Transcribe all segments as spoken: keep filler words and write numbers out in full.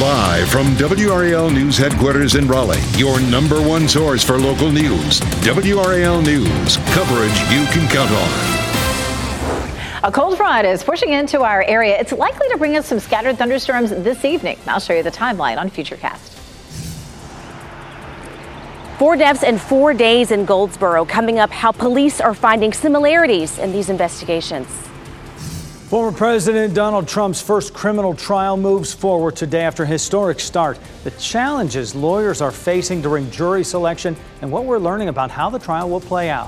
Live from W R A L News headquarters in Raleigh, your number one source for local news. W R A L News, coverage you can count on. A cold front is pushing into our area. It's likely to bring us some scattered thunderstorms this evening. I'll show you the timeline on Futurecast. Four deaths in four days in Goldsboro. Coming up, how police are finding similarities in these investigations. Former President Donald Trump's first criminal trial moves forward today after a historic start. The challenges lawyers are facing during jury selection and what we're learning about how the trial will play out.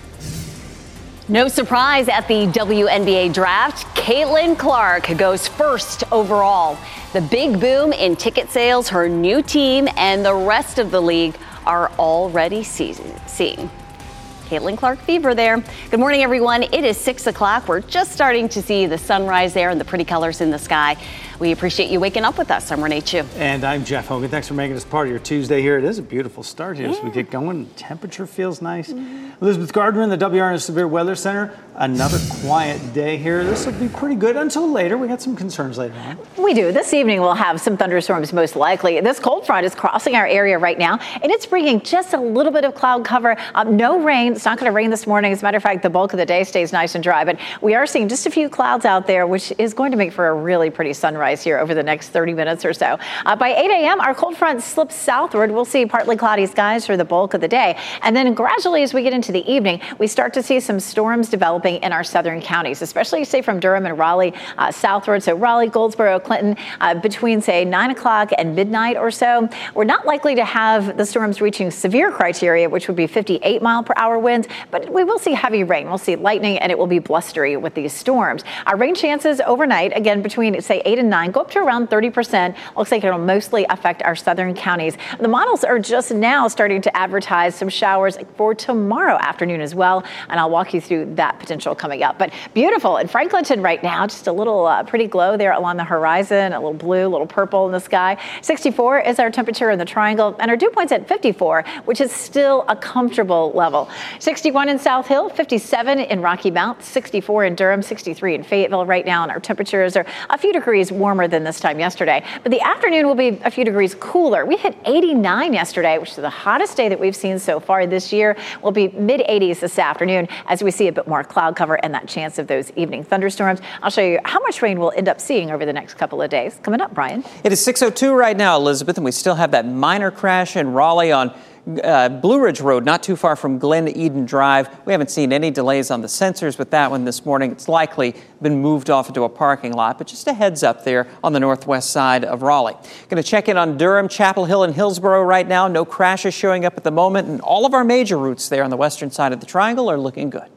No surprise at the W N B A draft, Caitlin Clark goes first overall. The big boom in ticket sales, her new team, and the rest of the league are already seeing. Caitlin Clark fever there. Good morning, everyone. It is six o'clock. We're just starting to see the sunrise there and the pretty colors in the sky. We appreciate you waking up with us. I'm Renee Chu. And I'm Jeff Hogan. Thanks for making us part of your Tuesday here. It is a beautiful start here yeah. as we get going. Temperature feels nice. Mm-hmm. Elizabeth Gardner in the W R N Severe Weather Center. Another quiet day here. This will be pretty good until later. We got some concerns later on. We do. This evening we'll have some thunderstorms most likely. This cold front is crossing our area right now, and it's bringing just a little bit of cloud cover. Um, no rain. It's not going to rain this morning. As a matter of fact, the bulk of the day stays nice and dry, but we are seeing just a few clouds out there, which is going to make for a really pretty sunrise here over the next thirty minutes or so. Uh, by eight a.m., our cold front slips southward. We'll see partly cloudy skies for the bulk of the day. And then gradually as we get into the evening, we start to see some storms developing in our southern counties, especially say from Durham and Raleigh uh, southward. So Raleigh, Goldsboro, Clinton, uh, between say nine o'clock and midnight or so. We're not likely to have the storms reaching severe criteria, which would be fifty-eight mile per hour winds, but we will see heavy rain. We'll see lightning, and it will be blustery with these storms. Our rain chances overnight, again, between say eight and nine, go up to around thirty percent. Looks like it'll mostly affect our southern counties. The models are just now starting to advertise some showers for tomorrow afternoon as well, and I'll walk you through that potential coming up. But beautiful in Franklinton right now, just a little uh, pretty glow there along the horizon, a little blue, a little purple in the sky. sixty-four is our temperature in the Triangle, and our dew point's at fifty-four, which is still a comfortable level. sixty-one in South Hill, fifty-seven in Rocky Mount, sixty-four in Durham, sixty-three in Fayetteville right now, and our temperatures are a few degrees warmer than this time yesterday. But the afternoon will be a few degrees cooler. We hit eighty-nine yesterday, which is the hottest day that we've seen so far this year. We'll be mid eighties this afternoon as we see a bit more cloud cover and that chance of those evening thunderstorms. I'll show you how much rain we'll end up seeing over the next couple of days. Coming up, Brian. It is six oh two right now, Elizabeth, and we still have that minor crash in Raleigh on Uh, Blue Ridge Road, not too far from Glen Eden Drive. We haven't seen any delays on the sensors with that one this morning. It's likely been moved off into a parking lot, but just a heads up there on the northwest side of Raleigh. Going to check in on Durham, Chapel Hill, and Hillsborough right now. No crashes showing up at the moment, and all of our major routes there on the western side of the Triangle are looking good.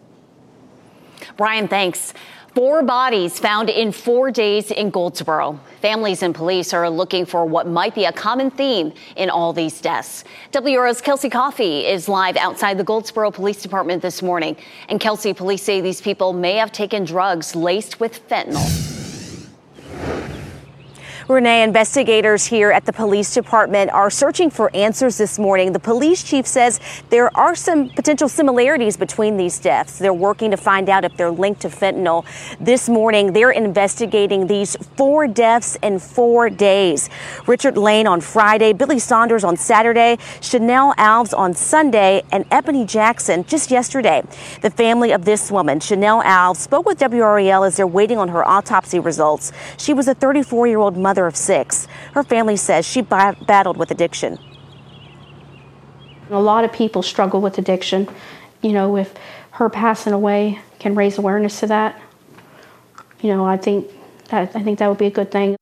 Brian, thanks. Four bodies found in four days in Goldsboro. Families and police are looking for what might be a common theme in all these deaths. W R O's Kelsey Coffey is live outside the Goldsboro Police Department this morning. And Kelsey, police say these people may have taken drugs laced with fentanyl. Renee, investigators here at the police department are searching for answers this morning. The police chief says there are some potential similarities between these deaths. They're working to find out if they're linked to fentanyl. This morning, they're investigating these four deaths in four days. Richard Lane on Friday, Billy Saunders on Saturday, Chanel Alves on Sunday, and Ebony Jackson just yesterday. The family of this woman, Chanel Alves, spoke with W R A L as they're waiting on her autopsy results. She was a thirty-four-year-old mother of six. Her family says she b- battled with addiction. A lot of people struggle with addiction. You know, if her passing away can raise awareness to that, you know, I think that I think that would be a good thing.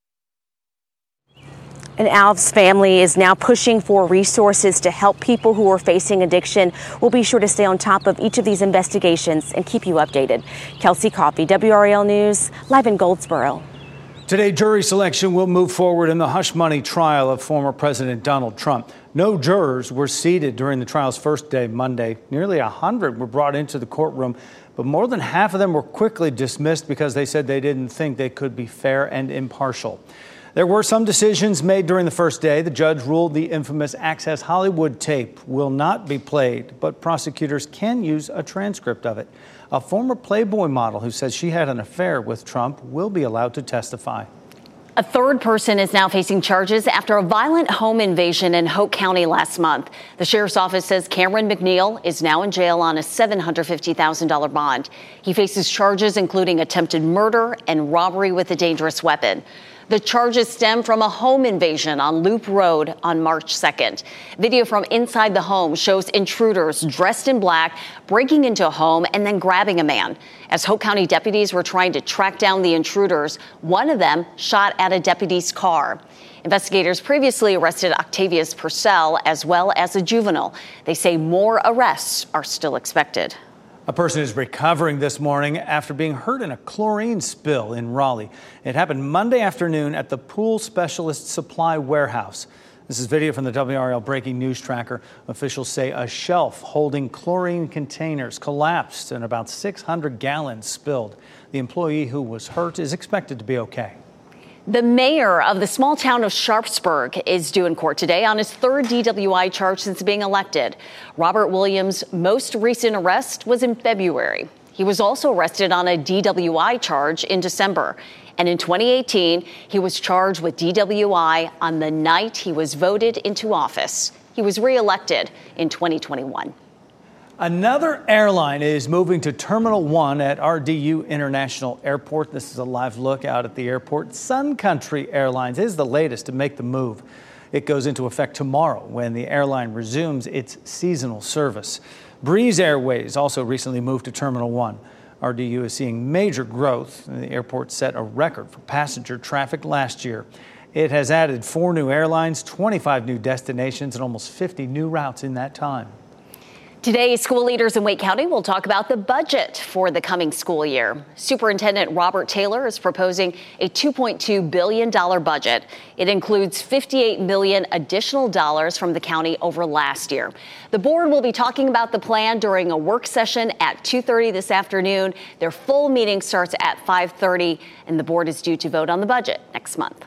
And Alves' family is now pushing for resources to help people who are facing addiction. We'll be sure to stay on top of each of these investigations and keep you updated. Kelsey Coffey, W R A L News, live in Goldsboro. Today, jury selection will move forward in the hush money trial of former President Donald Trump. No jurors were seated during the trial's first day, Monday. Nearly one hundred were brought into the courtroom, but more than half of them were quickly dismissed because they said they didn't think they could be fair and impartial. There were some decisions made during the first day. The judge ruled the infamous Access Hollywood tape will not be played, but prosecutors can use a transcript of it. A former Playboy model who says she had an affair with Trump will be allowed to testify. A third person is now facing charges after a violent home invasion in Hope County last month. The sheriff's office says Cameron McNeil is now in jail on a seven hundred fifty thousand dollars bond. He faces charges including attempted murder and robbery with a dangerous weapon. The charges stem from a home invasion on Loop Road on March second. Video from inside the home shows intruders dressed in black breaking into a home and then grabbing a man. As Hope County deputies were trying to track down the intruders, one of them shot at a deputy's car. Investigators previously arrested Octavius Purcell as well as a juvenile. They say more arrests are still expected. A person is recovering this morning after being hurt in a chlorine spill in Raleigh. It happened Monday afternoon at the Pool Specialist Supply Warehouse. This is video from the W R L Breaking News Tracker. Officials say a shelf holding chlorine containers collapsed and about six hundred gallons spilled. The employee who was hurt is expected to be okay. The mayor of the small town of Sharpsburg is due in court today on his third D W I charge since being elected. Robert Williams' most recent arrest was in February. He was also arrested on a D W I charge in December. And in twenty eighteen, he was charged with D W I on the night he was voted into office. He was reelected in twenty twenty-one. Another airline is moving to Terminal one at R D U International Airport. This is a live look out at the airport. Sun Country Airlines is the latest to make the move. It goes into effect tomorrow when the airline resumes its seasonal service. Breeze Airways also recently moved to Terminal one. R D U is seeing major growth. The airport set a record for passenger traffic last year. It has added four new airlines, twenty-five new destinations, and almost fifty new routes in that time. Today, school leaders in Wake County will talk about the budget for the coming school year. Superintendent Robert Taylor is proposing a two point two billion dollars budget. It includes fifty-eight million dollars additional dollars from the county over last year. The board will be talking about the plan during a work session at two thirty this afternoon. Their full meeting starts at five thirty, and the board is due to vote on the budget next month.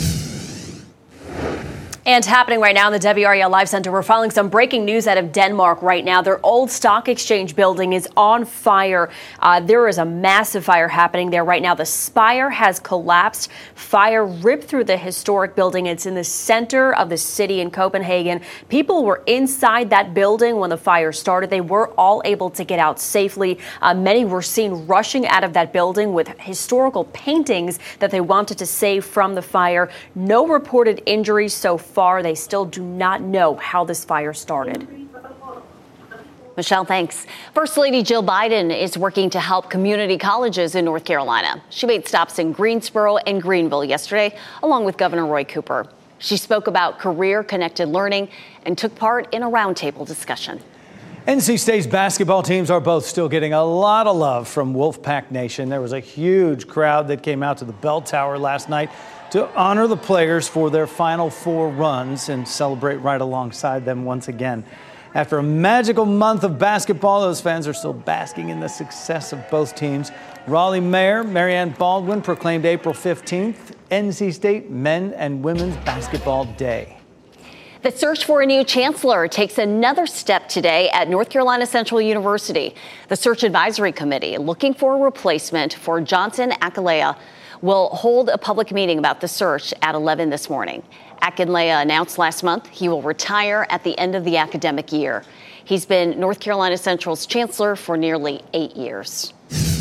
And happening right now in the W R A L Live Center, we're following some breaking news out of Denmark right now. Their old stock exchange building is on fire. Uh, there is a massive fire happening there right now. The spire has collapsed. Fire ripped through the historic building. It's in the center of the city in Copenhagen. People were inside that building when the fire started. They were all able to get out safely. Uh, many were seen rushing out of that building with historical paintings that they wanted to save from the fire. No reported injuries so far. Far, they still do not know how this fire started. Michelle, thanks. First Lady Jill Biden is working to help community colleges in North Carolina. She made stops in Greensboro and Greenville yesterday, along with Governor Roy Cooper. She spoke about career-connected learning and took part in a roundtable discussion. N C State's basketball teams are both still getting a lot of love from Wolfpack Nation. There was a huge crowd that came out to the Bell Tower last night to honor the players for their Final Four runs and celebrate right alongside them once again. After a magical month of basketball, those fans are still basking in the success of both teams. Raleigh Mayor Marianne Baldwin proclaimed April fifteenth N C State Men and Women's Basketball Day. The search for a new chancellor takes another step today at North Carolina Central University. The Search Advisory Committee, looking for a replacement for Johnson Akinleye, will hold a public meeting about the search at eleven this morning. Akinleye announced last month he will retire at the end of the academic year. He's been North Carolina Central's chancellor for nearly eight years.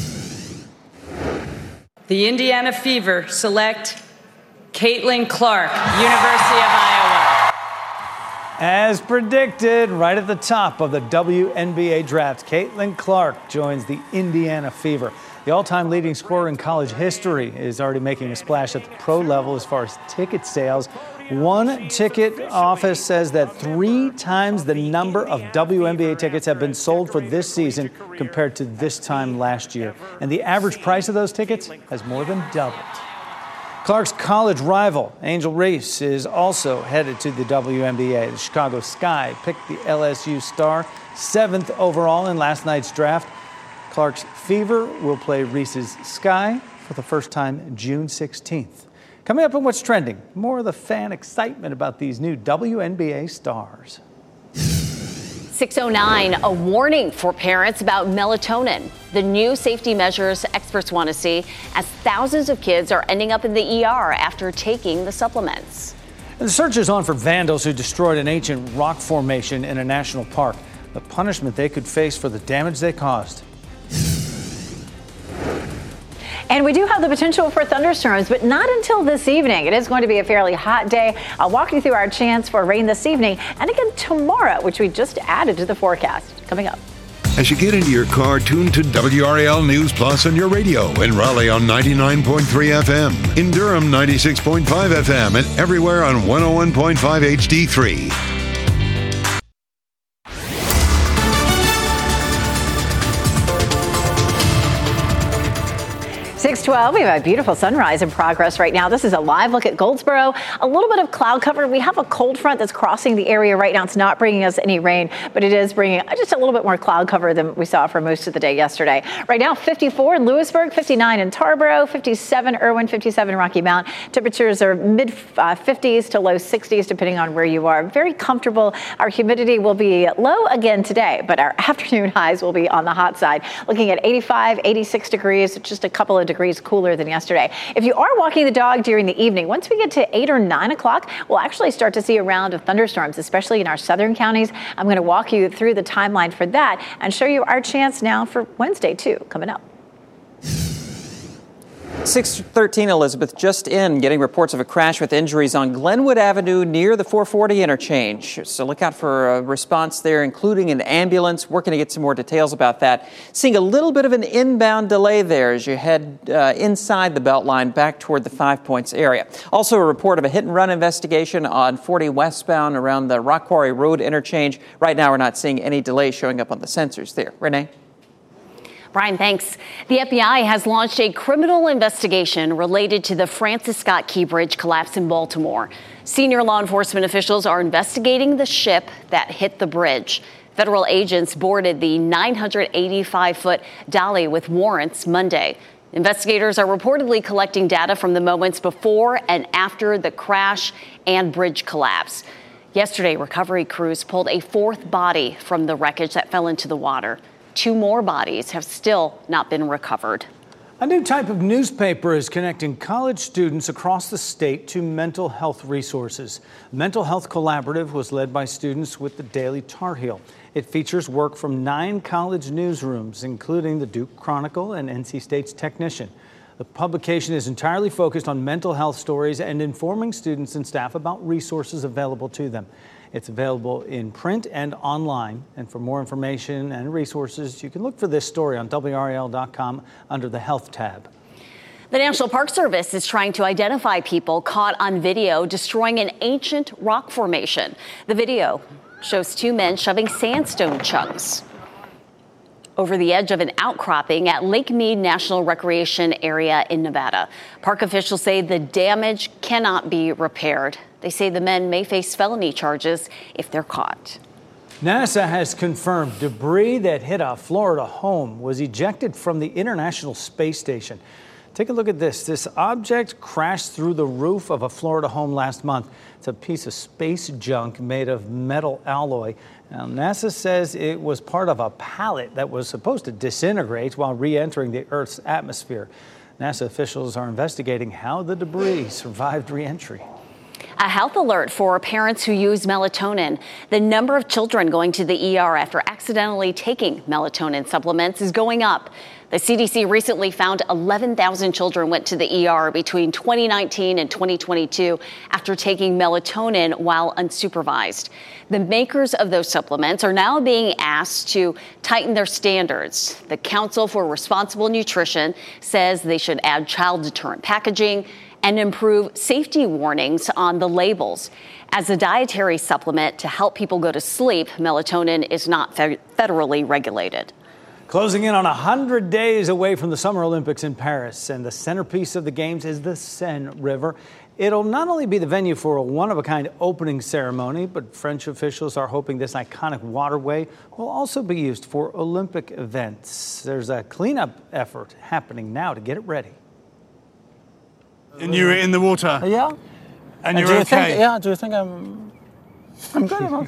The Indiana Fever select Caitlin Clark, University of Iowa. As predicted, right at the top of the W N B A draft, Caitlin Clark joins the Indiana Fever. The all-time leading scorer in college history is already making a splash at the pro level as far as ticket sales. One ticket office says that three times the number of W N B A tickets have been sold for this season compared to this time last year. And the average price of those tickets has more than doubled. Clark's college rival, Angel Reese, is also headed to the W N B A. The Chicago Sky picked the L S U star seventh overall in last night's draft. Clark's Fever will play Reese's Sky for the first time June sixteenth. Coming up on What's Trending, more of the fan excitement about these new W N B A stars. six oh nine, a warning for parents about melatonin, the new safety measures experts want to see as thousands of kids are ending up in the E R after taking the supplements. And the search is on for vandals who destroyed an ancient rock formation in a national park. The punishment they could face for the damage they caused. And we do have the potential for thunderstorms, but not until this evening. It is going to be a fairly hot day. I'll walk you through our chance for rain this evening and again tomorrow, which we just added to the forecast. Coming up. As you get into your car, tune to W R A L News Plus on your radio. In Raleigh on ninety-nine point three F M. In Durham, ninety-six point five F M. And everywhere on one oh one point five H D three. six twelve, we have a beautiful sunrise in progress right now. This is a live look at Goldsboro. A little bit of cloud cover. We have a cold front that's crossing the area right now. It's not bringing us any rain, but it is bringing just a little bit more cloud cover than we saw for most of the day yesterday. Right now, fifty-four in Lewisburg, fifty-nine in Tarboro, fifty-seven Irwin, fifty-seven Rocky Mount. Temperatures are mid fifties to low sixties depending on where you are. Very comfortable. Our humidity will be low again today, but our afternoon highs will be on the hot side. Looking at eighty-five, eighty-six degrees, just a couple of degrees cooler than yesterday. If you are walking the dog during the evening, once we get to eight or nine o'clock, we'll actually start to see a round of thunderstorms, especially in our southern counties. I'm going to walk you through the timeline for that and show you our chance now for Wednesday, too, coming up. six thirteen, Elizabeth, just in, getting reports of a crash with injuries on Glenwood Avenue near the four forty interchange. So look out for a response there, including an ambulance. Working to get some more details about that. Seeing a little bit of an inbound delay there as you head uh, inside the Beltline back toward the Five Points area. Also a report of a hit-and-run investigation on forty westbound around the Rock Quarry Road interchange. Right now we're not seeing any delay showing up on the sensors there. Renee? Brian, thanks. The F B I has launched a criminal investigation related to the Francis Scott Key Bridge collapse in Baltimore. Senior law enforcement officials are investigating the ship that hit the bridge. Federal agents boarded the nine hundred eighty-five foot dolly with warrants Monday. Investigators are reportedly collecting data from the moments before and after the crash and bridge collapse. Yesterday, recovery crews pulled a fourth body from the wreckage that fell into the water. Two more bodies have still not been recovered. A new type of newspaper is connecting college students across the state to mental health resources. Mental Health Collaborative was led by students with the Daily Tar Heel. It features work from nine college newsrooms, including the Duke Chronicle and N C State's Technician. The publication is entirely focused on mental health stories and informing students and staff about resources available to them. It's available in print and online. And for more information and resources, you can look for this story on W R A L dot com under the Health tab. The National Park Service is trying to identify people caught on video destroying an ancient rock formation. The video shows two men shoving sandstone chunks over the edge of an outcropping at Lake Mead National Recreation Area in Nevada. Park officials say the damage cannot be repaired. They say the men may face felony charges if they're caught. NASA has confirmed debris that hit a Florida home was ejected from the International Space Station. Take a look at this. This object crashed through the roof of a Florida home last month. It's a piece of space junk made of metal alloy. Now, NASA says it was part of a pallet that was supposed to disintegrate while re-entering the Earth's atmosphere. NASA officials are investigating how the debris survived re-entry. A health alert for parents who use melatonin. The number of children going to the E R after accidentally taking melatonin supplements is going up. The C D C recently found eleven thousand children went to the E R between twenty nineteen and twenty twenty-two after taking melatonin while unsupervised. The makers of those supplements are now being asked to tighten their standards. The Council for Responsible Nutrition says they should add child deterrent packaging and improve safety warnings on the labels. As a dietary supplement to help people go to sleep, melatonin is not fe- federally regulated. Closing in on one hundred days away from the Summer Olympics in Paris, and the centerpiece of the Games is the Seine River. It'll not only be the venue for a one-of-a-kind opening ceremony, but French officials are hoping this iconic waterway will also be used for Olympic events. There's a cleanup effort happening now to get it ready. And you were in the water? Yeah. And you're do you okay? Think, yeah, do you think I'm I'm good.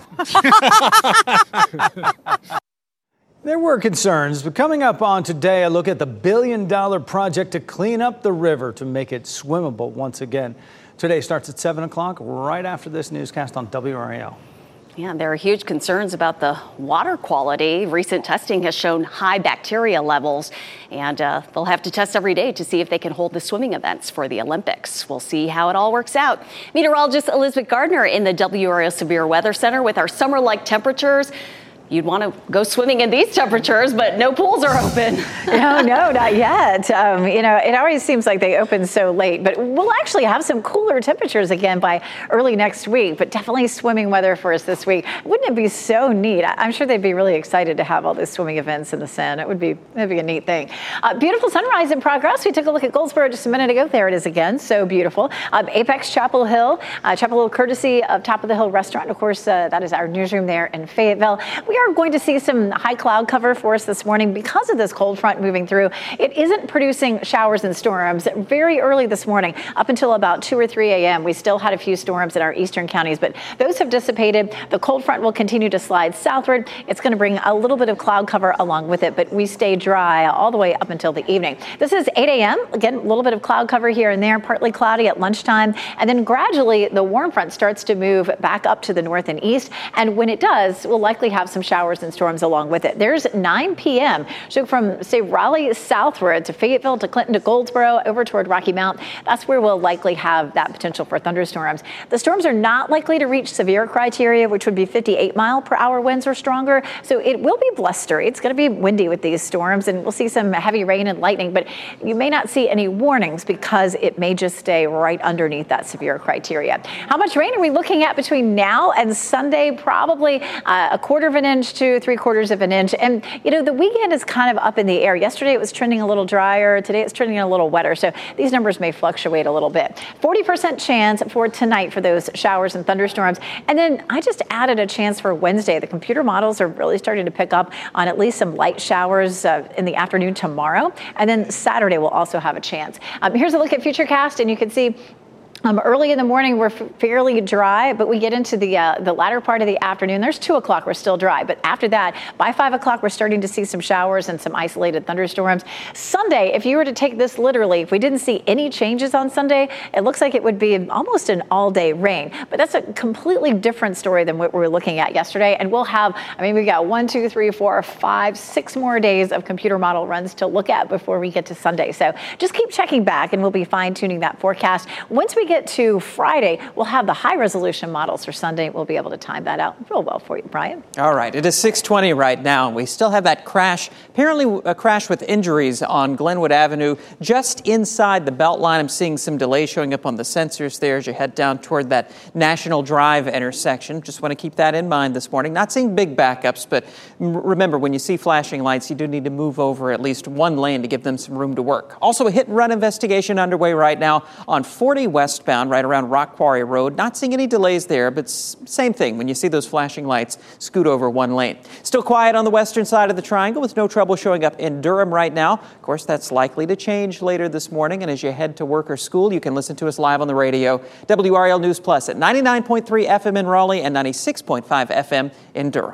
There were concerns, but coming up on today, a look at the billion dollar project to clean up the river to make it swimmable once again. Today starts at seven o'clock, right after this newscast on W R A L. Yeah, there are huge concerns about the water quality. Recent testing has shown high bacteria levels, and uh, they'll have to test every day to see if they can hold the swimming events for the Olympics. We'll see how it all works out. Meteorologist Elizabeth Gardner in the W R A L Severe Weather Center with our summer-like temperatures. You'd want to go swimming in these temperatures, but no pools are open. no, no, not yet. Um, you know, it always seems like they open so late, but we'll actually have some cooler temperatures again by early next week, but definitely swimming weather for us this week. Wouldn't it be so neat? I'm sure they'd be really excited to have all these swimming events in the sand. It would be, it'd be a neat thing. Uh, beautiful sunrise in progress. We took a look at Goldsboro just a minute ago. There it is again. So beautiful. Um, Apex Chapel Hill, uh, Chapel Hill courtesy of Top of the Hill Restaurant. Of course, uh, that is our newsroom there in Fayetteville. We are going to see some high cloud cover for us this morning because of this cold front moving through. It isn't producing showers and storms. Very early this morning, up until about two or three a.m., we still had a few storms in our eastern counties, but those have dissipated. The cold front will continue to slide southward. It's going to bring a little bit of cloud cover along with it, but we stay dry all the way up until the evening. This is eight a.m. Again, a little bit of cloud cover here and there, partly cloudy at lunchtime, and then gradually the warm front starts to move back up to the north and east, and when it does, we'll likely have some showers and storms along with it. There's nine p.m. So from, say, Raleigh southward to Fayetteville to Clinton to Goldsboro over toward Rocky Mount, that's where we'll likely have that potential for thunderstorms. The storms are not likely to reach severe criteria, which would be fifty-eight mile per hour winds or stronger. So it will be blustery. It's going to be windy with these storms, and we'll see some heavy rain and lightning, but you may not see any warnings because it may just stay right underneath that severe criteria. How much rain are we looking at between now and Sunday? Probably uh, a quarter of an inch to three quarters of an inch. And, you know, the weekend is kind of up in the air. Yesterday it was trending a little drier. Today it's trending a little wetter. So these numbers may fluctuate a little bit. forty percent chance for tonight for those showers and thunderstorms. And then I just added a chance for Wednesday. The computer models are really starting to pick up on at least some light showers uh, in the afternoon tomorrow. And then Saturday we'll also have a chance. Um, here's a look at Futurecast, and you can see Um, early in the morning, we're f- fairly dry, but we get into the uh, the latter part of the afternoon. There's two o'clock, we're still dry. But after that, by five o'clock, we're starting to see some showers and some isolated thunderstorms. Sunday, if you were to take this literally, if we didn't see any changes on Sunday, it looks like it would be almost an all-day rain. But that's a completely different story than what we were looking at yesterday. And we'll have, I mean, we got one, two, three, four, five, six more days of computer model runs to look at before we get to Sunday. So just keep checking back, and we'll be fine-tuning that forecast. Once we get to Friday, we'll have the high resolution models for Sunday. We'll be able to time that out real well for you, Brian. All right. It is six twenty right now, and we still have that crash, apparently a crash with injuries on Glenwood Avenue, just inside the belt line. I'm seeing some delay showing up on the sensors there as you head down toward that National Drive intersection. Just want to keep that in mind this morning. Not seeing big backups, but remember, when you see flashing lights, you do need to move over at least one lane to give them some room to work. Also, a hit and run investigation underway right now on forty westbound, right around Rock Quarry Road. Not seeing any delays there, but same thing. When you see those flashing lights, scoot over one lane. Still quiet on the western side of the triangle with no trouble showing up in Durham right now. Of course, that's likely to change later this morning. And as you head to work or school, you can listen to us live on the radio. W R A L News Plus at ninety-nine point three F M in Raleigh and ninety-six point five F M in Durham.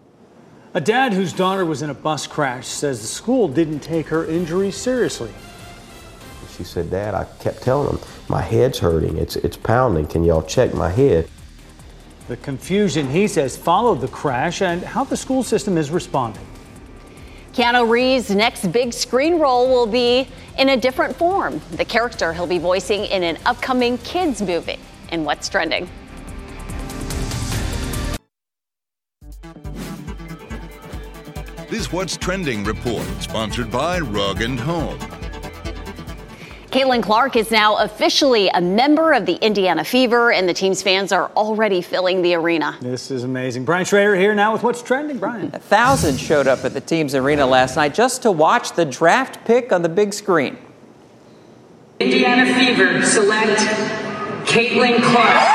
A dad whose daughter was in a bus crash says the school didn't take her injuries seriously. She said, Dad, I kept telling them, my head's hurting, it's it's pounding, can y'all check my head? The confusion, he says, followed the crash and how the school system is responding. Keanu Reeves' next big screen role will be in a different form. The character he'll be voicing in an upcoming kids movie. And what's trending? This What's Trending report, sponsored by Rug and Home. Caitlin Clark is now officially a member of the Indiana Fever, and the team's fans are already filling the arena. This is amazing. Brian Schrader here now with What's Trending. Brian. A thousand showed up at the team's arena last night just to watch the draft pick on the big screen. Indiana Fever select Caitlin Clark.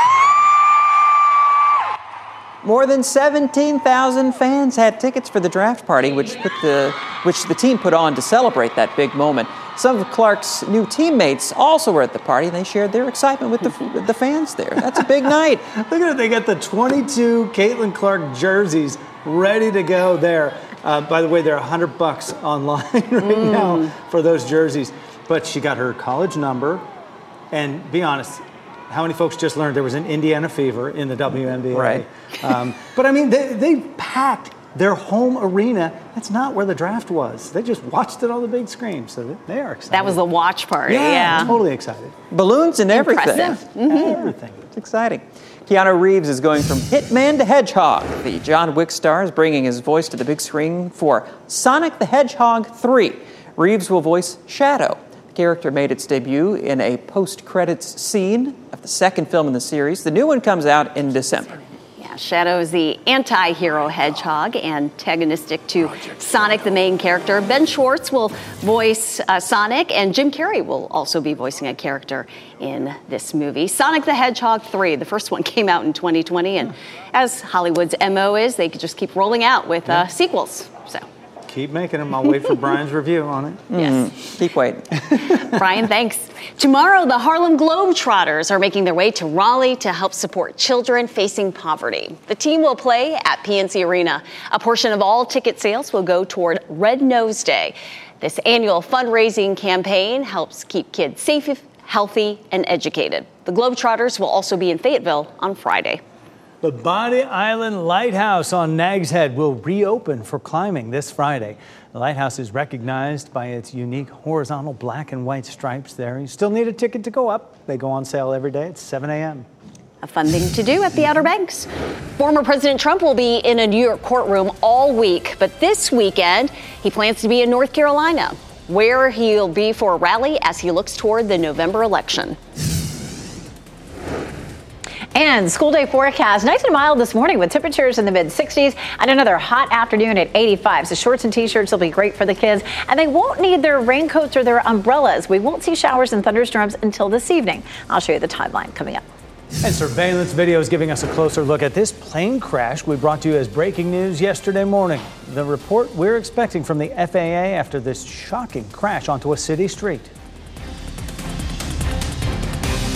More than seventeen thousand fans had tickets for the draft party, which put the which the team put on to celebrate that big moment. Some of Clark's new teammates also were at the party, and they shared their excitement with the, with the fans there. That's a big night. Look at it. They got the twenty-two Caitlin Clark jerseys ready to go there. Uh, by the way, they're one hundred bucks online right mm. now for those jerseys. But she got her college number. And be honest, how many folks just learned there was an Indiana fever in the W N B A? Right. Um, but, I mean, they, they packed their home arena. That's not where the draft was. They just watched it on the big screen, so they are excited. That was the watch party, yeah. yeah. Totally excited. Balloons and everything. Impressive. Mm-hmm. Everything. It's exciting. Keanu Reeves is going from Hitman to Hedgehog. The John Wick star is bringing his voice to the big screen for Sonic the Hedgehog three. Reeves will voice Shadow. The character made its debut in a post-credits scene of the second film in the series. The new one comes out in December. Shadow is the anti-hero hedgehog, antagonistic to Sonic, the main character. Ben Schwartz will voice uh, Sonic, and Jim Carrey will also be voicing a character in this movie. Sonic the Hedgehog three, the first one came out in twenty twenty, and as Hollywood's M O is, they could just keep rolling out with uh, sequels. So. Keep making them. I'll wait for Brian's review on it. Yes. Mm, keep waiting. Brian, thanks. Tomorrow, the Harlem Globetrotters are making their way to Raleigh to help support children facing poverty. The team will play at P N C Arena. A portion of all ticket sales will go toward Red Nose Day. This annual fundraising campaign helps keep kids safe, healthy, and educated. The Globetrotters will also be in Fayetteville on Friday. The Body Island Lighthouse on Nags Head will reopen for climbing this Friday. The lighthouse is recognized by its unique horizontal black and white stripes there. You still need a ticket to go up. They go on sale every day at seven a.m. A fun thing to do at the Outer Banks. Former President Trump will be in a New York courtroom all week, but this weekend he plans to be in North Carolina, where he'll be for a rally as he looks toward the November election. And school day forecast, nice and mild this morning with temperatures in the mid sixties and another hot afternoon at eighty-five. So shorts and t-shirts will be great for the kids, and they won't need their raincoats or their umbrellas. We won't see showers and thunderstorms until this evening. I'll show you the timeline coming up. And surveillance video is giving us a closer look at this plane crash we brought to you as breaking news yesterday morning. The report we're expecting from the F A A after this shocking crash onto a city street.